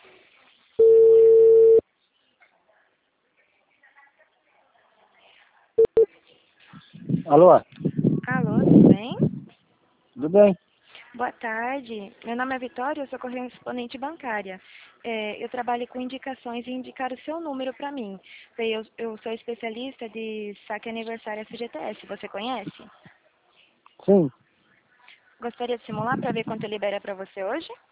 Alô? Alô, tudo bem? Tudo bem? Boa tarde. Meu nome é Vitória, eu sou correspondente bancária. Eu trabalho com indicações e indicaram o seu número para mim. Eu sou especialista de saque aniversário FGTS. Você conhece? Sim. Gostaria de simular para ver quanto libera para você hoje?